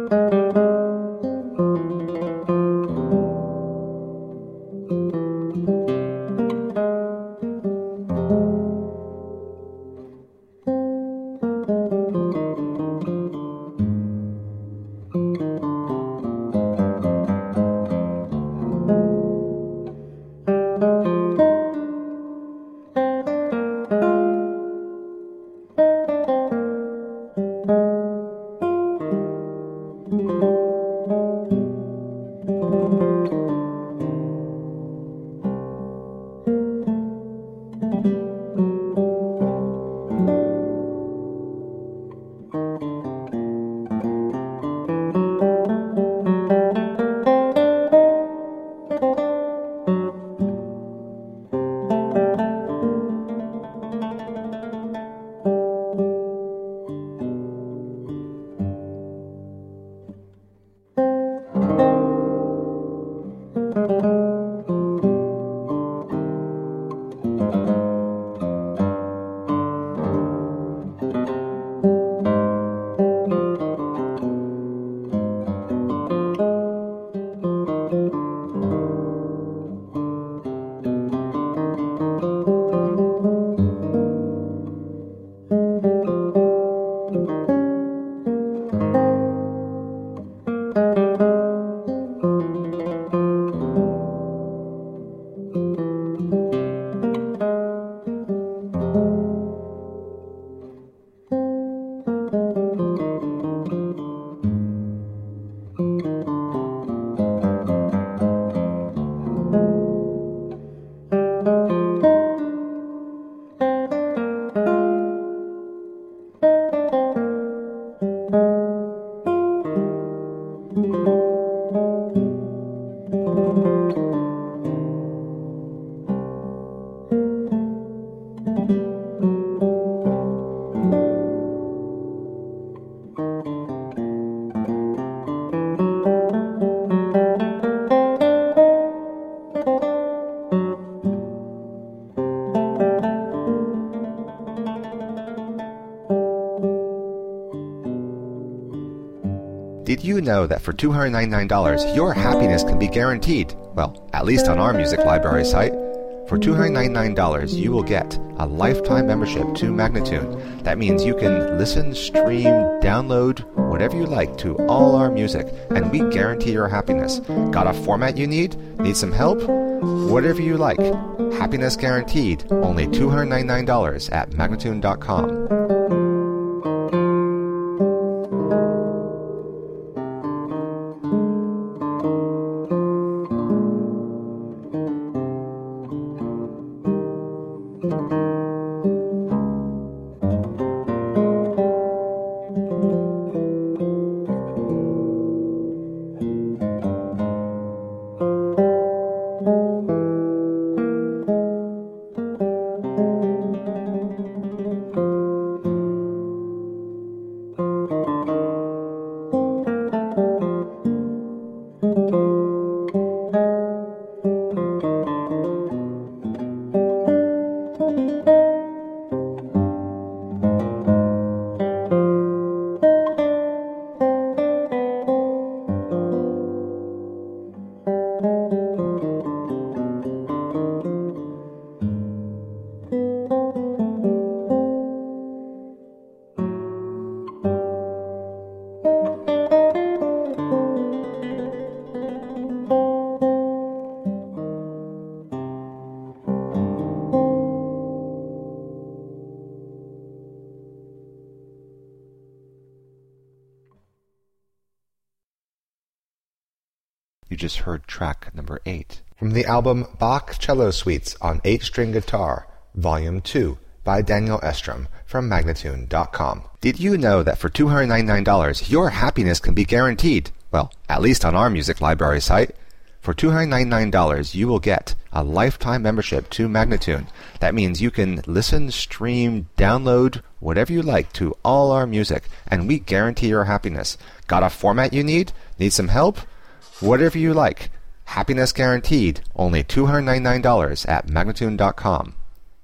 Did you know that for $299, your happiness can be guaranteed? Well, at least on our music library site. For $299, you will get a lifetime membership to Magnatune. That means you can listen, stream, download, whatever you like to all our music, and we guarantee your happiness. Got a format you need? Need some help? Whatever you like. Happiness guaranteed. Only $299 at Magnatune.com. You just heard track number 8 from the album Bach Cello Suites on 8-String Guitar, Volume 2 by Daniel Estrom from Magnatune.com. Did you know that for $299, your happiness can be guaranteed? Well, at least on our music library site. For $299, you will get a lifetime membership to Magnatune. That means you can listen, stream, download, whatever you like to all our music, and we guarantee your happiness. Got a format you need? Need some help? Whatever you like. Happiness guaranteed. Only $299 at Magnatune.com.